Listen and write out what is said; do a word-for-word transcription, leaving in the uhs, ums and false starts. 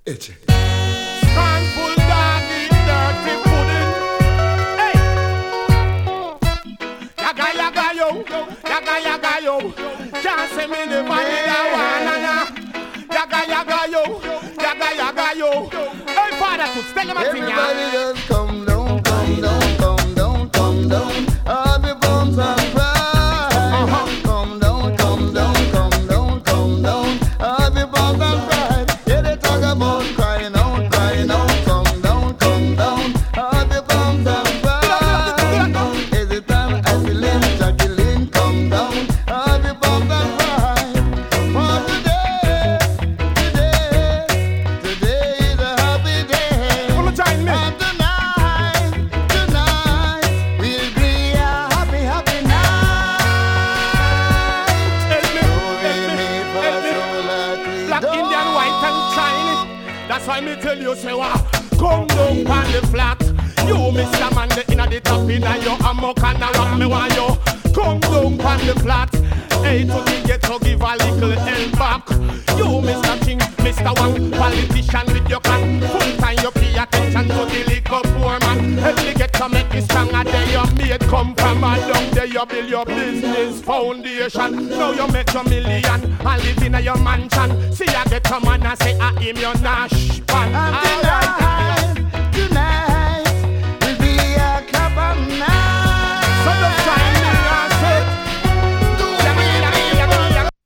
Itchy. Scornful dog eat dirty pudding. Hey, yaga yaga yo, yaga yaga yo. Can't say me never did a one na. Yaga yaga yo, yaga yaga yo. Hey, Father, to tell them a thing, yeah. Everybody just come down, come down, come down, come down. All the bombs and cry. Come down, come down, come down, come down. All the bombs and cry. Yeah, they talk about crying out, crying out. Come down, come down. All the bombs and cry. Every time I feel him, Jacqueline, come down. All the bombs and cry. For today, today, today is a happy day. Full of time, man. And tonight, tonight will be a happy, happy night. Help me, Do, help re, me, mi, fa, help me. sol, la, ti, Black, do. Indian, white and Chinese. That's why me tell you, say what? Come down on the flat. You, Mister Man, the inna the top inna your amok and a rock me want you. Come down on the flat. Hey, to the ghetto, give a little help back. You, Mister King, Mister Wang, politician with your can. Full time you pay attention to the little poor man. Help me get to make it stronger. There your mate come from a down there you build your business foundation. Now you make your million and live in your mansion. See I get a man and say I am your nash pan. And tonight, tonight will be a clap of night. So just try